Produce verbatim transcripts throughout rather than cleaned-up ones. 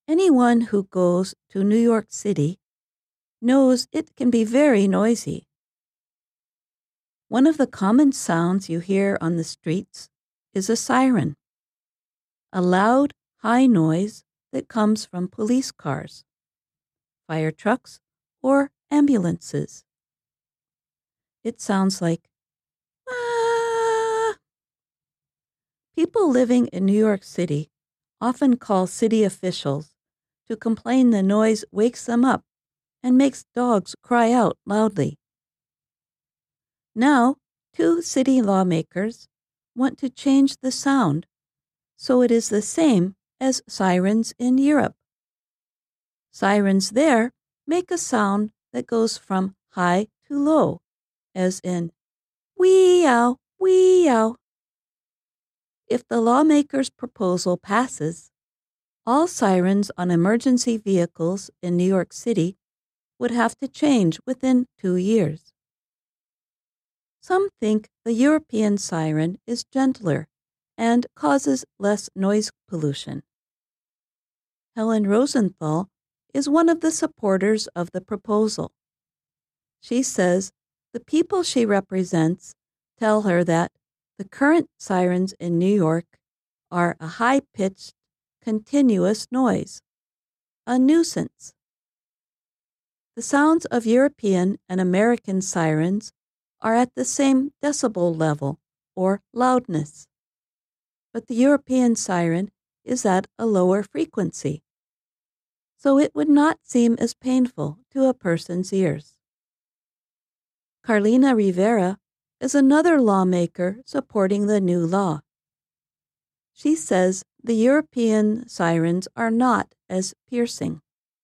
Anyone who goes to New York City knows it can be very noisy. One of the common sounds you hear on the streets is a siren, a loud, high noise that comes from police cars, fire trucks, or ambulances. It sounds like, ah. People living in New York City often call city officials to complain the noise wakes them up and makes dogs cry out loudly. Now, two city lawmakers want to change the sound so it is the same as sirens in Europe. Sirens there make a sound that goes from high to low, as in wee-ow, wee-ow. If the lawmakers' proposal passes, all sirens on emergency vehicles in New York City would have to change within two years. Some think the European siren is gentler and causes less noise pollution. Helen Rosenthal is one of the supporters of the proposal. She says the people she represents tell her that the current sirens in New York are a high-pitched, continuous noise, a nuisance. The sounds of European and American sirens are at the same decibel level, or loudness, but the European siren is at a lower frequency, so it would not seem as painful to a person's ears. Carlina Rivera is another lawmaker supporting the new law. She says the European sirens are not as piercing.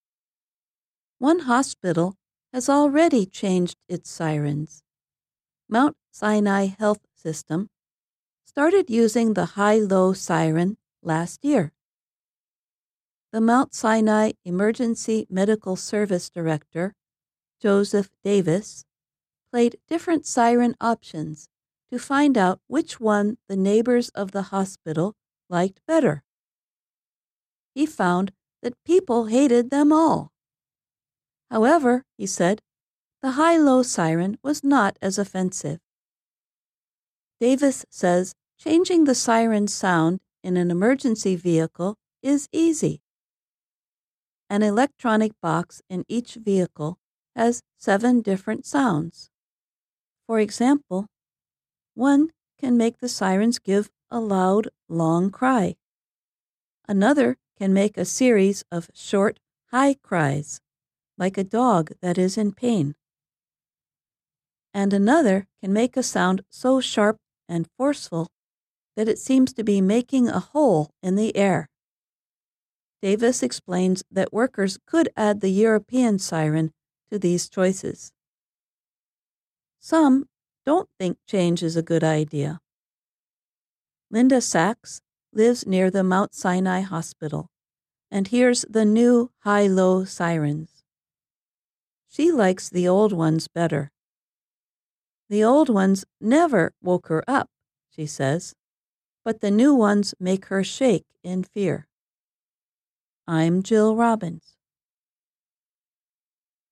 One hospital has already changed its sirens. Mount Sinai Health System started using the high-low siren last year. The Mount Sinai Emergency Medical Service Director, Joseph Davis, played different siren options to find out which one the neighbors of the hospital liked better. He found that people hated them all. However, he said, the high-low siren was not as offensive. Davis says changing the siren sound in an emergency vehicle is easy. An electronic box in each vehicle has seven different sounds. For example, one can make the sirens give a loud, long cry. Another can make a series of short, high cries, like a dog that is in pain. And another can make a sound so sharp and forceful that it seems to be making a hole in the air. Davis explains that workers could add the European siren to these choices. Some don't think change is a good idea. Linda Sachs lives near the Mount Sinai Hospital and hears the new high-low sirens. She likes the old ones better. The old ones never woke her up, she says, but the new ones make her shake in fear. I'm Jill Robbins.